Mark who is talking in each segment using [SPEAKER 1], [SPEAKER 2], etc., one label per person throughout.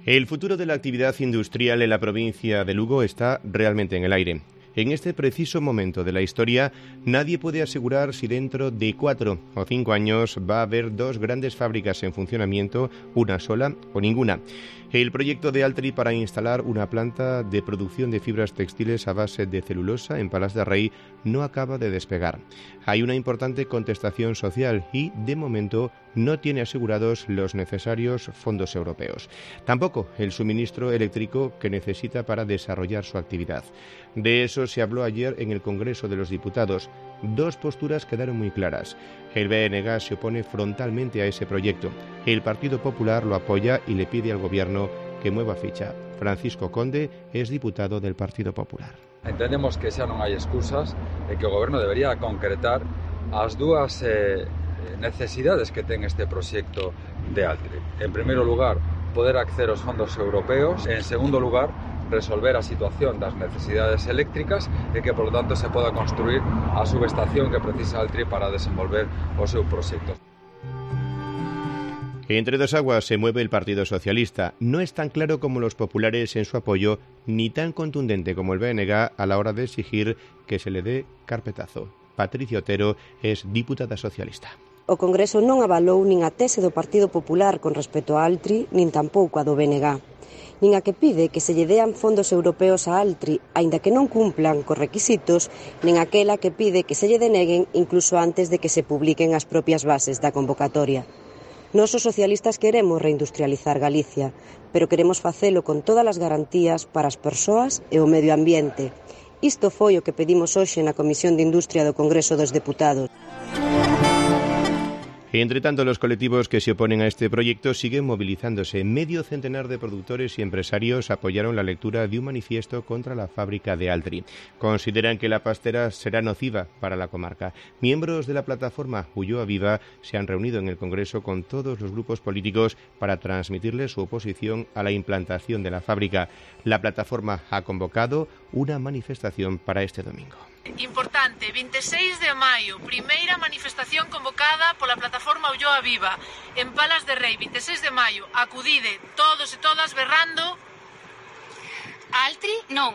[SPEAKER 1] El futuro de la actividad industrial en la provincia de Lugo está realmente en el aire. En este preciso momento de la historia, nadie puede asegurar si dentro de 4 o 5 años va a haber 2 grandes fábricas en funcionamiento, una sola o ninguna. El proyecto de Altri para instalar una planta de producción de fibras textiles a base de celulosa en Palas de Rei no acaba de despegar. Hay una importante contestación social y, de momento, no tiene asegurados los necesarios fondos europeos. Tampoco el suministro eléctrico que necesita para desarrollar su actividad. De eso se habló ayer en el Congreso de los Diputados. 2 posturas quedaron muy claras. El BNG se opone frontalmente a ese proyecto. El Partido Popular lo apoya y le pide al Gobierno que mueva ficha. Francisco Conde es diputado del Partido Popular.
[SPEAKER 2] Entendemos que xa non hai excusas e que o Goberno debería concretar as dúas necesidades que ten este proxecto de Altri. En primeiro lugar, poder acceder aos fondos europeos. En segundo lugar, resolver a situación das necesidades eléctricas e que, por lo tanto, se poda construir a subestación que precisa Altri para desenvolver o seu proxecto.
[SPEAKER 1] Entre dos aguas se mueve el Partido Socialista. No es tan claro como los populares en su apoyo, ni tan contundente como el BNG a la hora de exigir que se le dé carpetazo. Patricia Otero es diputada socialista.
[SPEAKER 3] O Congreso non avalou nin a tese do Partido Popular con respecto a Altri, nin tampouco a do BNG. Nin a que pide que se lle dean fondos europeos a Altri, aínda que non cumplan cos requisitos, nin aquela que pide que se lle deneguen incluso antes de que se publiquen as propias bases da convocatoria. Nós os socialistas queremos reindustrializar Galicia, pero queremos facelo con todas as garantías para as persoas e o medio ambiente. Isto foi o que pedimos hoxe na Comisión de Industria do Congreso dos Deputados.
[SPEAKER 1] Entre tanto, los colectivos que se oponen a este proyecto siguen movilizándose. Medio centenar de productores y empresarios apoyaron la lectura de un manifiesto contra la fábrica de Altri. Consideran que la pastera será nociva para la comarca. Miembros de la plataforma Ulloa Viva se han reunido en el Congreso con todos los grupos políticos para transmitirles su oposición a la implantación de la fábrica. La plataforma ha convocado una manifestación para este domingo.
[SPEAKER 4] Importante, 26 de maio, primeira manifestación convocada pola plataforma Ulloa Viva en Palas de Rei, 26 de maio. Acudide todos e todas berrando Altri non.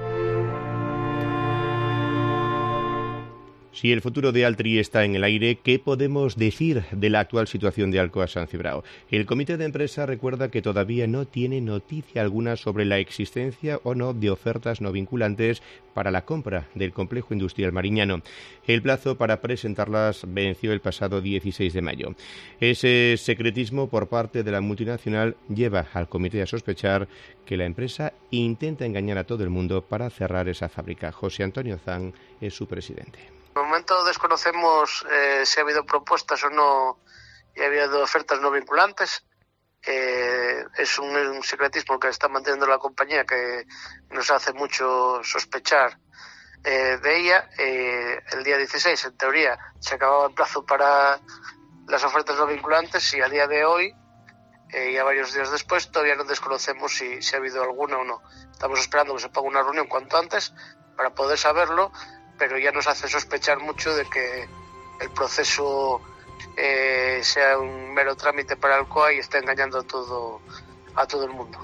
[SPEAKER 1] Si el futuro de Altri está en el aire, ¿qué podemos decir de la actual situación de Alcoa San Cibrao? El comité de empresa recuerda que todavía no tiene noticia alguna sobre la existencia o no de ofertas no vinculantes para la compra del complejo industrial mariñano. El plazo para presentarlas venció el pasado 16 de mayo. Ese secretismo por parte de la multinacional lleva al comité a sospechar que la empresa intenta engañar a todo el mundo para cerrar esa fábrica. José Antonio Zan es su presidente.
[SPEAKER 5] De momento desconocemos si ha habido propuestas o no y ha habido ofertas no vinculantes. Es un secretismo que está manteniendo la compañía que nos hace mucho sospechar de ella. El día 16, en teoría, se acababa el plazo para las ofertas no vinculantes y a día de hoy, ya varios días después, todavía no desconocemos si ha habido alguna o no. Estamos esperando que se ponga una reunión cuanto antes para poder saberlo, pero ya nos hace sospechar mucho de que el proceso sea un mero trámite para Alcoa y está engañando a todo el mundo.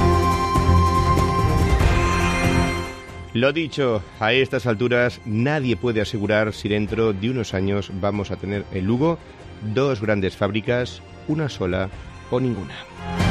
[SPEAKER 1] Lo dicho, a estas alturas nadie puede asegurar si dentro de unos años vamos a tener en Lugo 2 grandes fábricas, una sola o ninguna.